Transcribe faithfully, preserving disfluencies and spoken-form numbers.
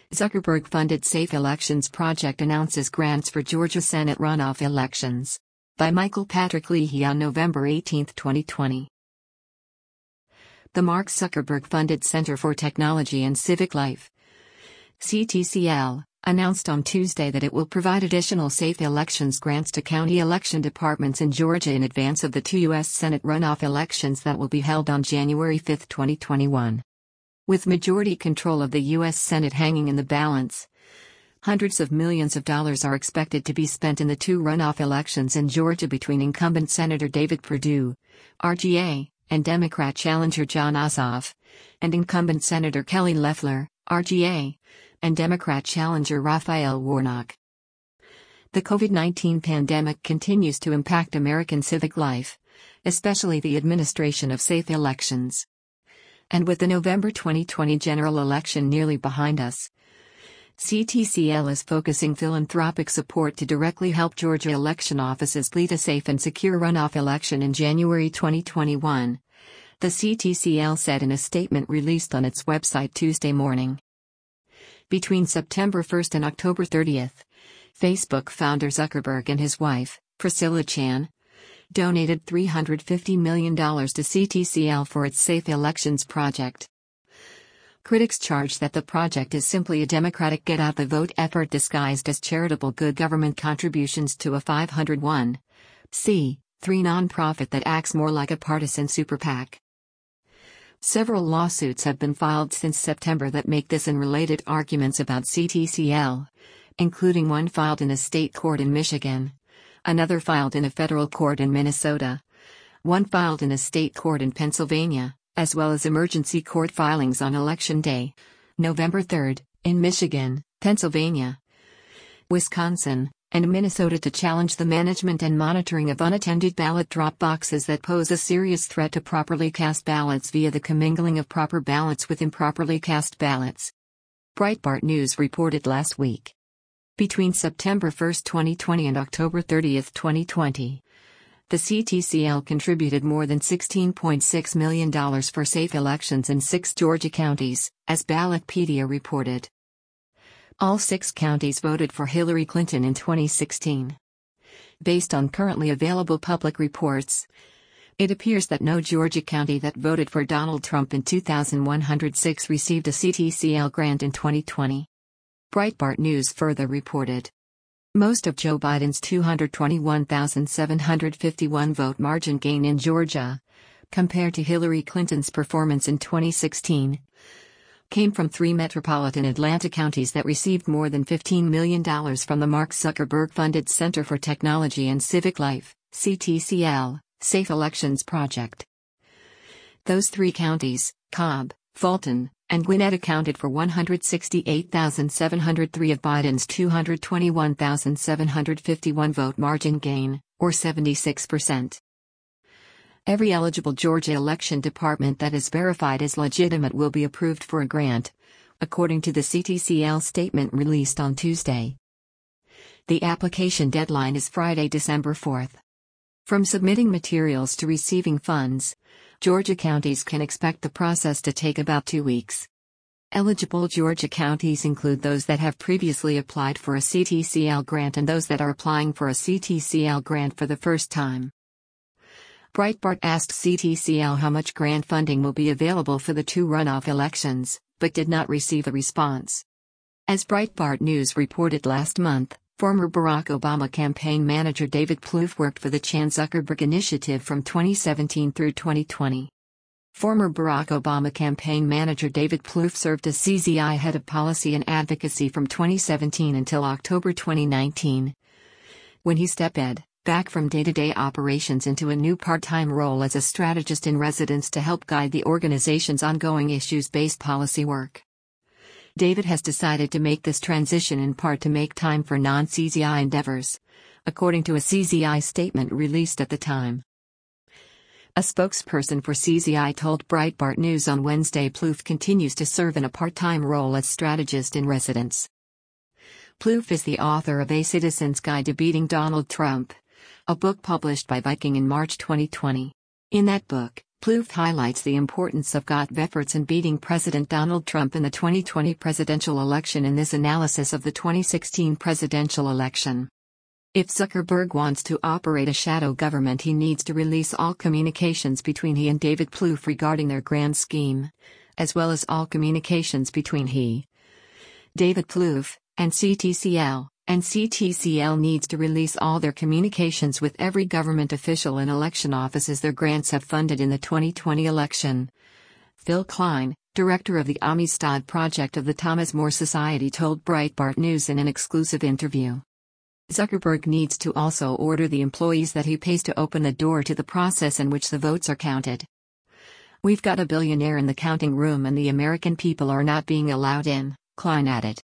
Zuckerberg-funded Safe Elections Project announces grants for Georgia Senate runoff elections. By Michael Patrick Leahy on November eighteenth, twenty twenty. The Mark Zuckerberg-funded Center for Technology and Civic Life, C T C L, announced on Tuesday that it will provide additional safe elections grants to county election departments in Georgia in advance of the two U S Senate runoff elections that will be held on January fifth, twenty twenty-one. With majority control of the U S Senate hanging in the balance, hundreds of millions of dollars are expected to be spent in the two runoff elections in Georgia between incumbent Senator David Perdue, R G A, and Democrat challenger Jon Ossoff, and incumbent Senator Kelly Loeffler, R G A, and Democrat challenger Raphael Warnock. The COVID nineteen pandemic continues to impact American civic life, especially the administration of safe elections. And with the November twenty twenty general election nearly behind us, C T C L is focusing philanthropic support to directly help Georgia election offices lead a safe and secure runoff election in January twenty twenty-one, the C T C L said in a statement released on its website Tuesday morning. Between September first and October thirtieth, Facebook founder Zuckerberg and his wife, Priscilla Chan, donated three hundred fifty million dollars to C T C L for its Safe Elections project. Critics charge that the project is simply a Democratic get-out-the-vote effort disguised as charitable good government contributions to a five hundred one c three nonprofit that acts more like a partisan super PAC. Several lawsuits have been filed since September that make this and related arguments about C T C L, including one filed in a state court in Michigan, another filed in a federal court in Minnesota, one filed in a state court in Pennsylvania, as well as emergency court filings on Election Day, November third, in Michigan, Pennsylvania, Wisconsin, and Minnesota to challenge the management and monitoring of unattended ballot drop boxes that pose a serious threat to properly cast ballots via the commingling of proper ballots with improperly cast ballots. Breitbart News reported last week. Between September first, twenty twenty and October thirtieth, twenty twenty, the C T C L contributed more than sixteen point six million dollars for safe elections in six Georgia counties, as Ballotpedia reported. All six counties voted for Hillary Clinton in twenty sixteen. Based on currently available public reports, it appears that no Georgia county that voted for Donald Trump in two thousand one hundred six received a C T C L grant in twenty twenty. Breitbart News further reported. Most of Joe Biden's two hundred twenty-one thousand seven hundred fifty-one vote margin gain in Georgia, compared to Hillary Clinton's performance in twenty sixteen, came from three metropolitan Atlanta counties that received more than fifteen million dollars from the Mark Zuckerberg-funded Center for Technology and Civic Life, C T C L, Safe Elections Project. Those three counties, Cobb, Fulton, and Gwinnett, accounted for one hundred sixty-eight thousand seven hundred three of Biden's two hundred twenty-one thousand seven hundred fifty-one vote margin gain, or seventy-six percent. Every eligible Georgia election department that is verified as legitimate will be approved for a grant, according to the C T C L statement released on Tuesday. The application deadline is Friday, December fourth. From submitting materials to receiving funds, Georgia counties can expect the process to take about two weeks. Eligible Georgia counties include those that have previously applied for a C T C L grant and those that are applying for a C T C L grant for the first time. Breitbart asked C T C L how much grant funding will be available for the two runoff elections, but did not receive a response. As Breitbart News reported last month, former Barack Obama campaign manager David Plouffe worked for the Chan Zuckerberg Initiative from twenty seventeen through twenty twenty. Former Barack Obama campaign manager David Plouffe served as C Z I head of policy and advocacy from twenty seventeen until October twenty nineteen, when he stepped back from day-to-day operations into a new part-time role as a strategist in residence to help guide the organization's ongoing issues-based policy work. David has decided to make this transition in part to make time for non-C Z I endeavors, according to a C Z I statement released at the time. A spokesperson for C Z I told Breitbart News on Wednesday Plouffe continues to serve in a part-time role as strategist in residence. Plouffe is the author of A Citizen's Guide to Beating Donald Trump, a book published by Viking in March twenty twenty. In that book, Plouffe highlights the importance of G O T efforts in beating President Donald Trump in the twenty twenty presidential election in this analysis of the twenty sixteen presidential election. If Zuckerberg wants to operate a shadow government, he needs to release all communications between he and David Plouffe regarding their grand scheme, as well as all communications between he, David Plouffe, and C T C L, and C T C L needs to release all their communications with every government official and election offices their grants have funded in the twenty twenty election. Phil Klein, director of the Amistad Project of the Thomas More Society, told Breitbart News in an exclusive interview. Zuckerberg needs to also order the employees that he pays to open the door to the process in which the votes are counted. We've got a billionaire in the counting room and the American people are not being allowed in, Klein added.